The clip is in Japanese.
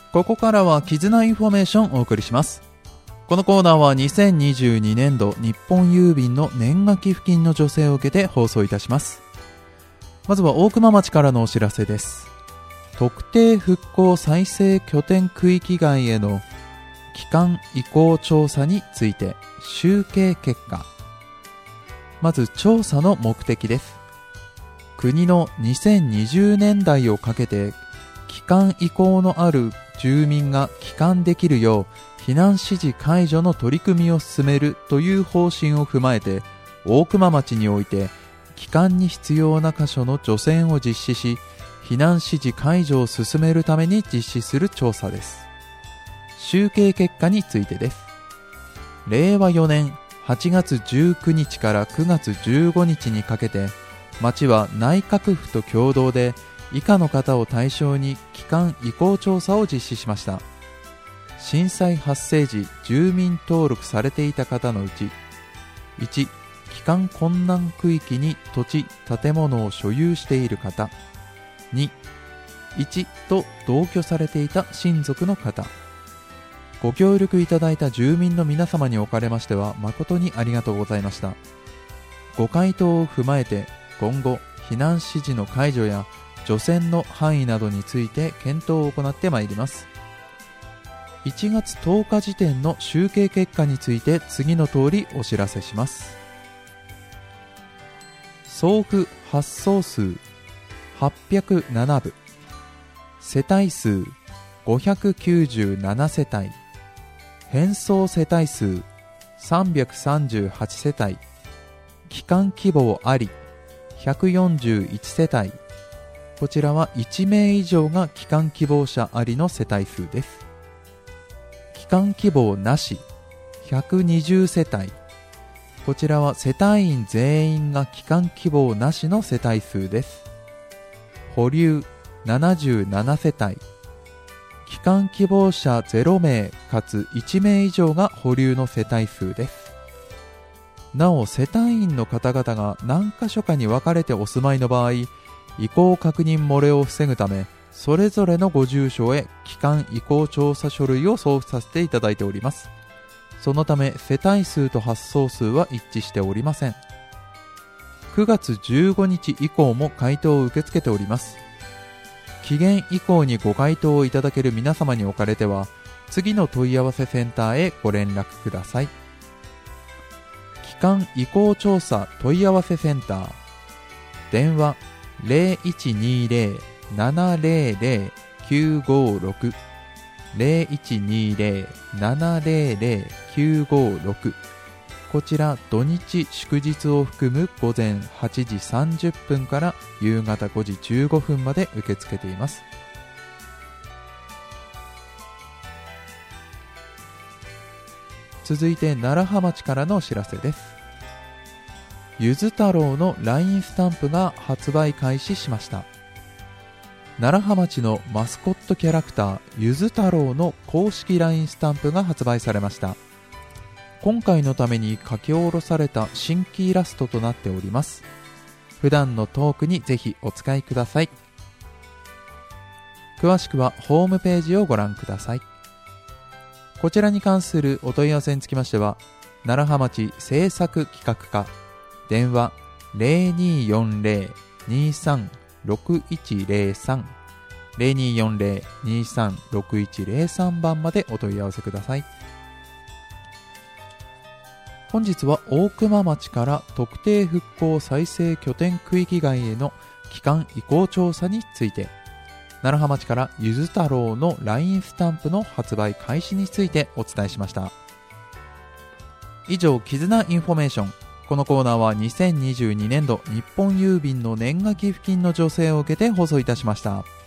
ここからは絆インフォメーションをお送りします。このコーナーは2022年度日本郵便の年賀寄付金の助成を受けて放送いたします。まずは大熊町からのお知らせです。特定復興再生拠点区域外への帰還移行調査について集計結果。まず調査の目的です。国の2020年代をかけて帰還移行のある住民が帰還できるよう避難指示解除の取り組みを進めるという方針を踏まえて、大熊町において帰還に必要な箇所の除染を実施し、避難指示解除を進めるために実施する調査です。集計結果についてです。令和4年8月19日から9月15日にかけて、町は内閣府と共同で以下の方を対象に帰還移行調査を実施しました。震災発生時住民登録されていた方のうち、1、帰還困難区域に土地・建物を所有している方、2、1と同居されていた親族の方。ご協力いただいた住民の皆様におかれましては誠にありがとうございました。ご回答を踏まえて今後避難指示の解除や除染の範囲などについて検討を行ってまいります。1月10日時点の集計結果について次の通りお知らせします。送付発送数807部、世帯数597世帯、返送世帯数338世帯、帰還希望あり141世帯。こちらは1名以上が帰還希望者ありの世帯数です。帰還希望なし120世帯。こちらは世帯員全員が帰還希望なしの世帯数です。保留77世帯。帰還希望者0名かつ1名以上が保留の世帯数です。なお、世帯員の方々が何箇所かに分かれてお住まいの場合、移行確認漏れを防ぐため、それぞれのご住所へ帰還移行調査書類を送付させていただいております。そのため世帯数と発送数は一致しておりません。9月15日以降も回答を受け付けております。期限以降にご回答をいただける皆様におかれては、次の問い合わせセンターへご連絡ください。帰還移行調査問い合わせセンター、電話 0120-700-956 0120-700-956。こちら土日祝日を含む午前8時30分から夕方5時15分まで受け付けています。続いて楢葉町からのお知らせです。ゆず太郎の LINE スタンプが発売開始しました。楢葉町のマスコットキャラクターゆず太郎の公式 LINE スタンプが発売されました。今回のために書き下ろされた新規イラストとなっております。普段のトークにぜひお使いください。詳しくはホームページをご覧ください。こちらに関するお問い合わせにつきましては、楢葉町制作企画課、電話 0240-236103 0240-236103 番までお問い合わせください。本日は大熊町から特定復興再生拠点区域外への帰還移行調査について、楢葉町からゆず太郎の LINE スタンプの発売開始についてお伝えしました。以上、絆インフォメーション。このコーナーは2022年度日本郵便の年賀寄付金の助成を受けて放送いたしました。